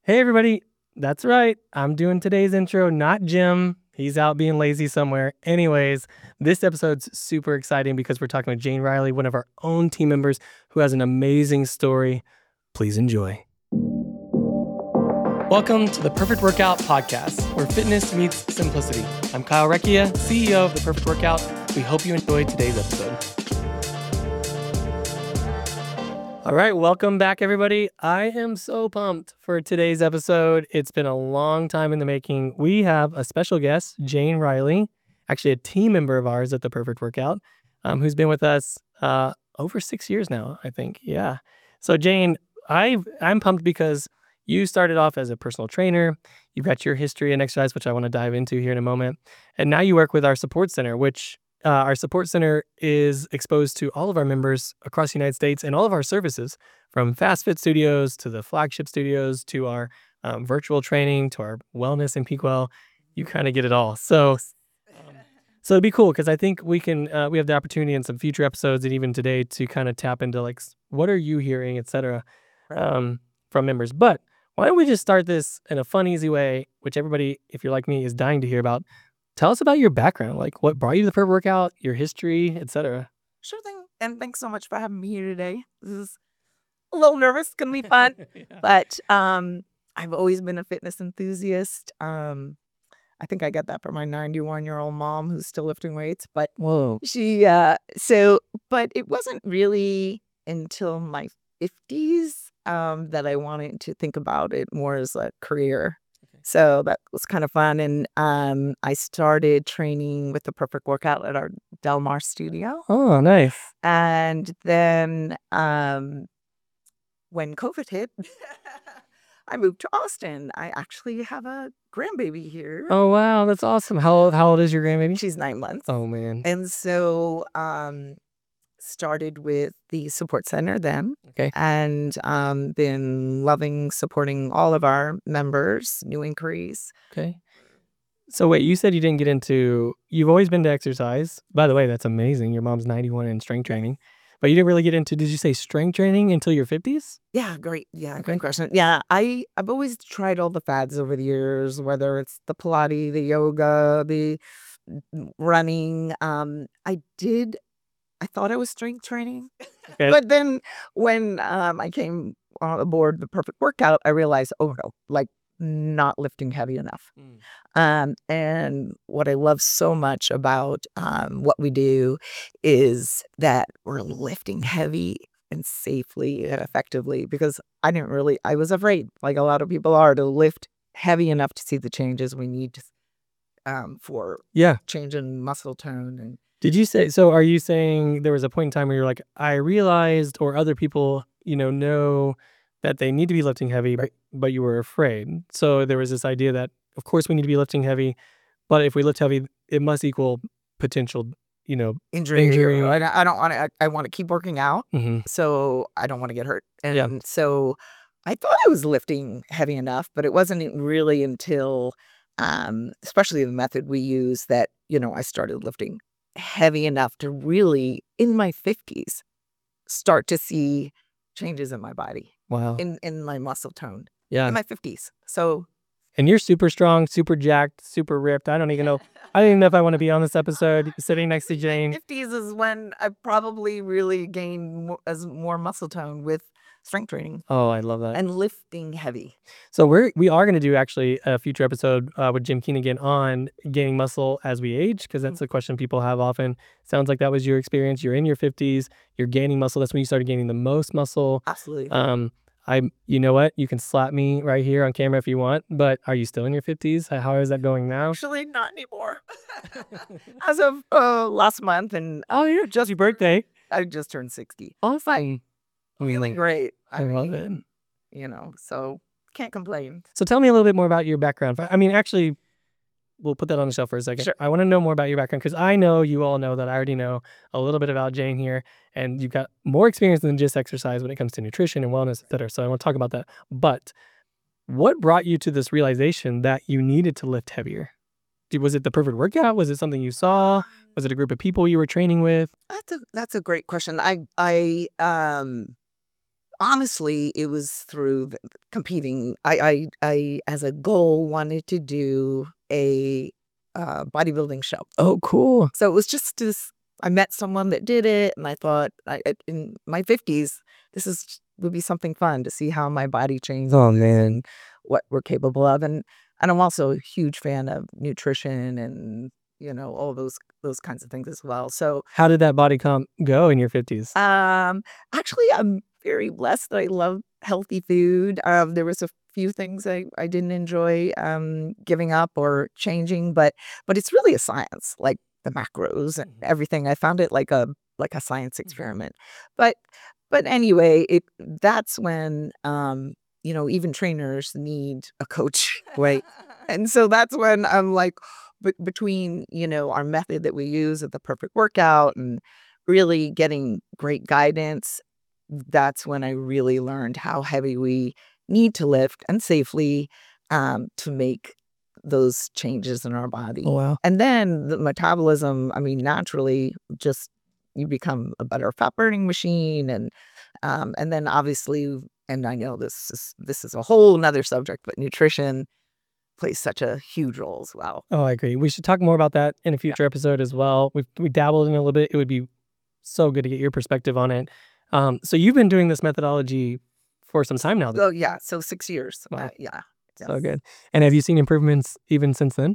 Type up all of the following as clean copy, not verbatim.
Hey, everybody. That's right. I'm doing today's intro, not Jim. He's out being lazy somewhere. Anyways, this episode's super exciting because we're talking with Jane Riley, one of our own team members who has an amazing story. Please enjoy. Welcome to the Perfect Workout Podcast, where fitness meets simplicity. I'm Kyle Recchia, CEO of The Perfect Workout. We hope you enjoyed today's episode. All right, welcome back, everybody. I am so pumped for today's episode. It's been a long time in the making. We have a special guest, Jane Riley, actually a team member of ours at The Perfect Workout, who's been with us over 6 years now, I think. Yeah. So, Jane, I'm pumped because you started off as a personal trainer. You've got your history in exercise, which I want to dive into here in a moment. And now you work with our support center, which our support center is exposed to all of our members across the United States and all of our services, from Fast Fit Studios to the flagship studios to our virtual training to our wellness and PeakWell. You kind of get it all. So it'd be cool because I think we have the opportunity in some future episodes and even today to kind of tap into like what are you hearing, et cetera, from members. But why don't we just start this in a fun, easy way, which everybody, if you're like me, is dying to hear about. Tell us about your background, like what brought you to the Perfect Workout, your history, etc. Sure thing. And thanks so much for having me here today. This is a little nervous, gonna be fun. Yeah. But I've always been a fitness enthusiast. I think I got that from my 91-year-old mom who's still lifting weights. But Whoa. but it wasn't really until my 50s that I wanted to think about it more as a career. So that was kind of fun. And I started training with the Perfect Workout at our Del Mar studio. Oh, nice. And then when COVID hit, I moved to Austin. I actually have a grandbaby here. Oh, wow. That's awesome. How old is your grandbaby? She's 9 months. Oh, man. And so started with the support center then. Okay. And been loving supporting all of our members, new inquiries. Okay. So wait, you said you've always been to exercise. By the way, that's amazing. Your mom's 91 in strength training. But you didn't really get into, did you say strength training until your 50s? Yeah, great. Yeah, Okay. good question. Yeah, I've always tried all the fads over the years, whether it's the Pilates, the yoga, the running. I thought I was strength training. Okay. But then when I came aboard the Perfect Workout, I realized, oh no, like not lifting heavy enough. And what I love so much about what we do is that we're lifting heavy and safely and effectively, because I was afraid, like a lot of people are, to lift heavy enough to see the changes we need for change in muscle tone. And are you saying there was a point in time where you're like, I realized, or other people, know that they need to be lifting heavy, but you were afraid. So there was this idea that, of course, we need to be lifting heavy, but if we lift heavy, it must equal potential, injury. I don't want to. I want to keep working out, Mhm. so I don't want to get hurt. And Yeah. so I thought I was lifting heavy enough, but it wasn't really until, especially the method we use, that I started lifting heavy enough to really, in my 50s, start to see changes in my body. Wow. In my muscle tone. Yeah. In my 50s. So. And you're super strong, super jacked, super ripped. I don't even know if I want to be on this episode sitting next to Jane. 50s is when I probably really gained more muscle tone with strength training. Oh, I love that. And lifting heavy. So we are going to do actually a future episode with Jim Keenan on gaining muscle as we age, because that's a question people have often. Sounds like that was your experience. You're in your 50s. You're gaining muscle. That's when you started gaining the most muscle. Absolutely. You know what? You can slap me right here on camera if you want, but are you still in your 50s? How is that going now? Actually, not anymore. As of last month, and you're just your birthday. I just turned 60. Awesome. Really great. I love it. So can't complain. So tell me a little bit more about your background. I mean, actually, we'll put that on the shelf for a second. Sure. I want to know more about your background, because I know you all know that I already know a little bit about Jane here, and you've got more experience than just exercise when it comes to nutrition and wellness, et cetera. So I want to talk about that. But what brought you to this realization that you needed to lift heavier? Was it the Perfect Workout? Was it something you saw? Was it a group of people you were training with? That's a great question. I honestly, it was through competing. I, as a goal, wanted to do a bodybuilding show. Oh, cool. So it was just this. I met someone that did it, and I thought, in my 50s, would be something fun to see how my body changes and what we're capable of. And I'm also a huge fan of nutrition and all those kinds of things as well. So How did that body comp go in your 50s? actually, I'm very blessed that I love healthy food. There was a few things I didn't enjoy giving up or changing, but it's really a science, like the macros and everything. I found it like a science experiment. But anyway, that's when even trainers need a coach, right? And so that's when I'm like, between our method that we use at the Perfect Workout and really getting great guidance, that's when I really learned how heavy we need to lift and safely to make those changes in our body. Oh, wow. And then the metabolism, I mean, naturally, just you become a better fat burning machine, and then obviously, and I know this is a whole nother subject, but nutrition plays such a huge role as well. Oh, I agree. We should talk more about that in a future episode as well. We dabbled in it a little bit. It would be so good to get your perspective on it. So you've been doing this methodology for some time now. Oh yeah, so 6 years. Wow. Yeah. So good. And have you seen improvements even since then?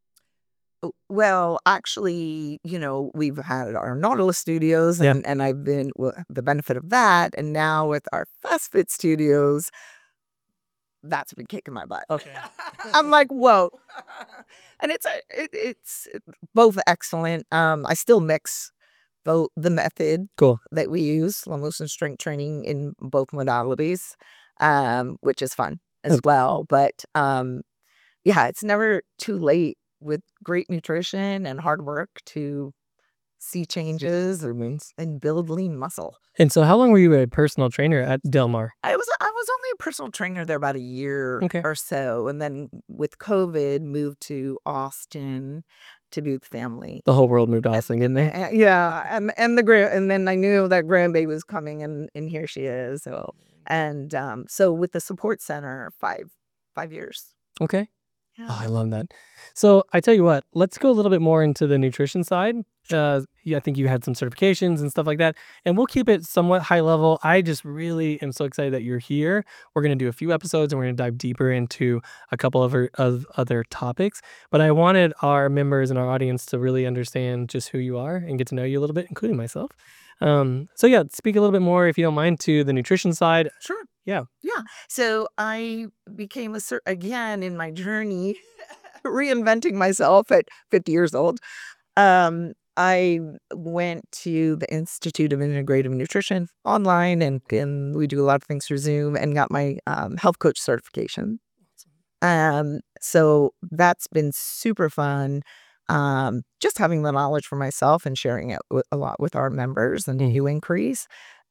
Well, actually, we've had our Nautilus studios, and I've been the benefit of that, and now with our FastFit studios, that's been kicking my butt. Okay. I'm like, whoa. And it's both excellent. I still mix both the method Cool. that we use, slow motion strength training, in both modalities, which is fun as well. But yeah, it's never too late with great nutrition and hard work to see changes and build lean muscle. And so how long were you a personal trainer at Del Mar? I was only a personal trainer there about a year Okay. or so, and then with COVID, moved to Austin to be with family. The whole world moved to Austin, didn't they? Yeah, and then I knew that grandbaby was coming, and here she is. So so with the support center, 5 years. Okay. Yeah. Oh, I love that. So I tell you what, let's go a little bit more into the nutrition side. Yeah, I think you had some certifications and stuff like that, and we'll keep it somewhat high level. I just really am so excited that you're here. We're going to do a few episodes and we're going to dive deeper into a couple of other topics. But I wanted our members and our audience to really understand just who you are and get to know you a little bit, including myself. So yeah, speak a little bit more, if you don't mind, to the nutrition side. Sure. Yeah. So I became again in my journey, reinventing myself at 50 years old. I went to the Institute of Integrative Nutrition online, and we do a lot of things through Zoom, and got my health coach certification. So that's been super fun. Just having the knowledge for myself and sharing it a lot with our members and new inquiries.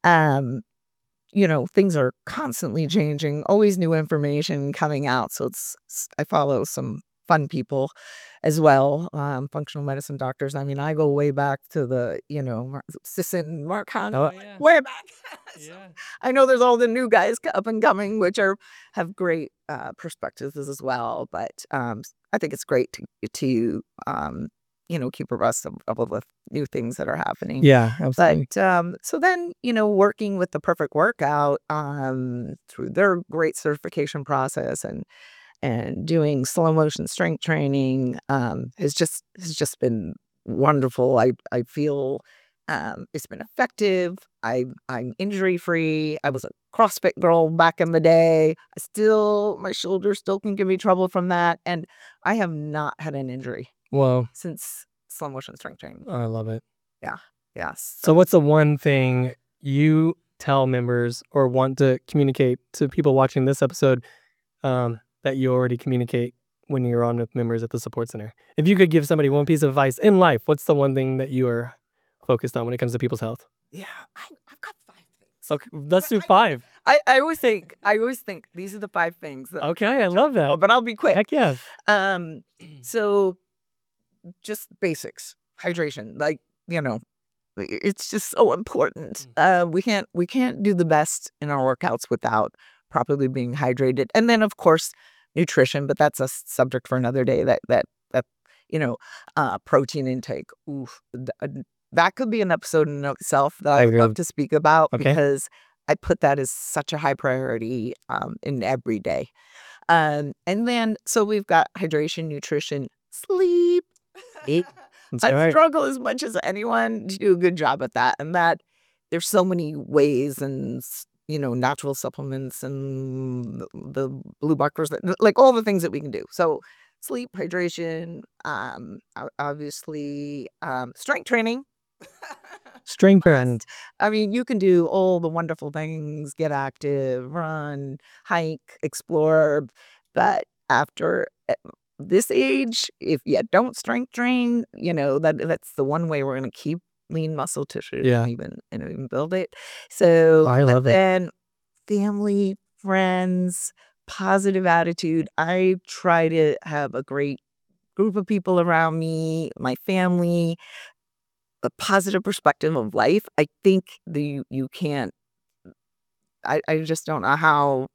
Things are constantly changing, always new information coming out. So I follow some fun people as well, functional medicine doctors. I mean, I go way back to the, Sisson and Mark Hunt, way back. So I know there's all the new guys up and coming, which have great perspectives as well. But I think it's great to keep abreast of the new things that are happening. Yeah, absolutely. But so then, working with the Perfect Workout through their great certification process and doing slow motion strength training has just been wonderful. I feel it's been effective. I'm injury free. I was a CrossFit girl back in the day. My shoulder still can give me trouble from that, and I have not had an injury. Whoa. Since slow motion strength training. I love it. Yeah. Yes. So what's the one thing you tell members or want to communicate to people watching this episode that you already communicate when you're on with members at the support center? If you could give somebody one piece of advice in life, what's the one thing that you are focused on when it comes to people's health? Yeah, I've got 5 things. Okay, let's do 5. I always think these are the 5 things. Okay, I love that. But I'll be quick. Heck yes. So just basics, hydration, like, it's just so important. We can't do the best in our workouts without properly being hydrated. And then of course nutrition, but that's a subject for another day. That protein intake. Oof, that could be an episode in itself that I would love to speak about, because I put that as such a high priority in every day. And then so we've got hydration, nutrition, sleep. I struggle as much as anyone to do a good job at that. And that there's so many ways and, natural supplements and the blue buckers, like all the things that we can do. So sleep, hydration, obviously, strength training. Strength training. I mean, you can do all the wonderful things, get active, run, hike, explore. But after this age, if you don't strength train, that's the one way we're going to keep lean muscle tissue and even build it. So I love it. And family, friends, positive attitude. I try to have a great group of people around me, my family, a positive perspective of life. I think you can't, I just don't know how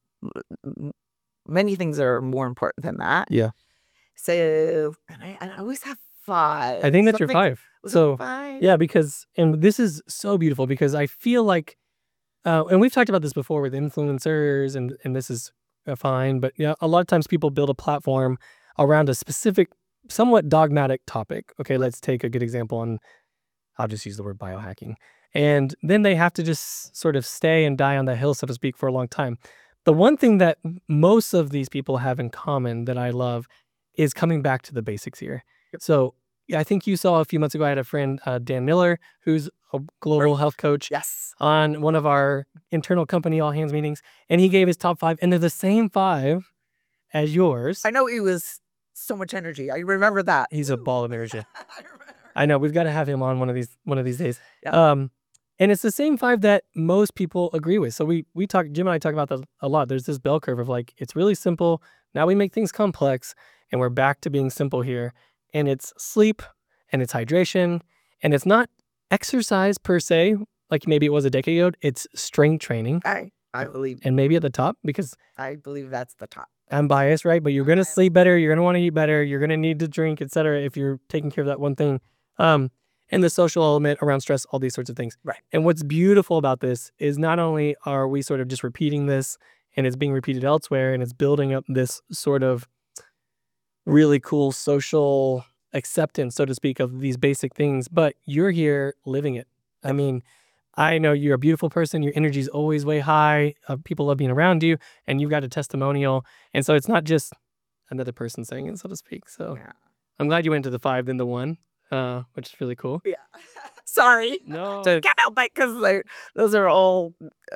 many things are more important than that. Yeah. So, and I always have 5. I think that's your 5. So 5? Yeah, because, and this is so beautiful because I feel like, and we've talked about this before with influencers, and this is fine, but a lot of times people build a platform around a specific, somewhat dogmatic topic. Okay, let's take a good example on, I'll just use the word biohacking. And then they have to just sort of stay and die on the hill, so to speak, for a long time. The one thing that most of these people have in common that I love is coming back to the basics here. So I think you saw a few months ago, I had a friend, Dan Miller, who's a global health coach, on one of our internal company all hands meetings. And he gave his top 5, and they're the same 5 as yours. I know he was so much energy. I remember that. He's a ball of energy. I know, we've got to have him on one of these days. Yeah. And it's the same 5 that most people agree with. So we talk, Jim and I talk about that a lot. There's this bell curve of like, it's really simple. Now we make things complex, and we're back to being simple here. And it's sleep, and it's hydration, and it's not exercise per se, like maybe it was a decade ago. It's strength training. I believe. And maybe at the top, because I believe that's the top. I'm biased, right? But you're going to sleep better. You're going to want to eat better. You're going to need to drink, etc. if you're taking care of that one thing. And the social element around stress, all these sorts of things. Right. And what's beautiful about this is not only are we sort of just repeating this, and it's being repeated elsewhere, and it's building up this sort of really cool social acceptance, so to speak, of these basic things, but you're here living it. I mean, I know you're a beautiful person. Your energy is always way high. People love being around you, and you've got a testimonial. And so it's not just another person saying it, so to speak. So I'm glad you went to the 5 than the 1, which is really cool. Yeah. Sorry. No. Can't help it, because those are all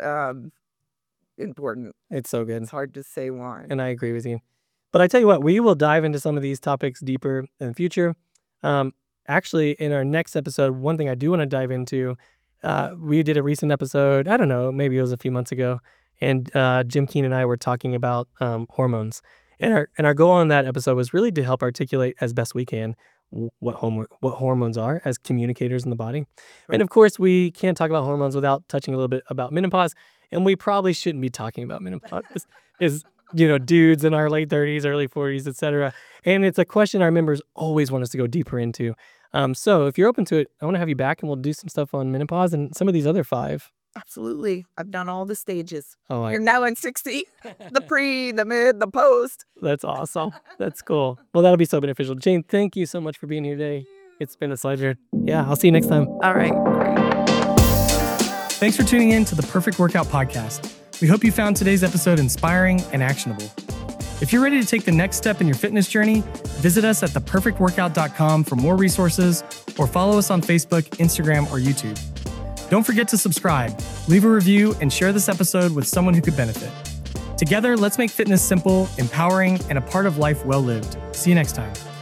important. It's so good. It's hard to say one. And I agree with you. But I tell you what, we will dive into some of these topics deeper in the future. Actually, in our next episode, one thing I do want to dive into, we did a recent episode, I don't know, maybe it was a few months ago, and Jim Keen and I were talking about hormones. And our goal on that episode was really to help articulate as best we can what hormones are as communicators in the body. Right. And of course, we can't talk about hormones without touching a little bit about menopause. And we probably shouldn't be talking about menopause. is dudes in our late 30s, early 40s, etc. And it's a question our members always want us to go deeper into. So if you're open to it, I want to have you back, and we'll do some stuff on menopause and some of these other 5. Absolutely. I've done all the stages. Oh, You're now in 60, the pre, the mid, the post. That's awesome. That's cool. Well, that'll be so beneficial. Jane, thank you so much for being here today. It's been a pleasure. Yeah, I'll see you next time. All right. Thanks for tuning in to the Perfect Workout Podcast. We hope you found today's episode inspiring and actionable. If you're ready to take the next step in your fitness journey, visit us at theperfectworkout.com for more resources, or follow us on Facebook, Instagram, or YouTube. Don't forget to subscribe, leave a review, and share this episode with someone who could benefit. Together, let's make fitness simple, empowering, and a part of life well lived. See you next time.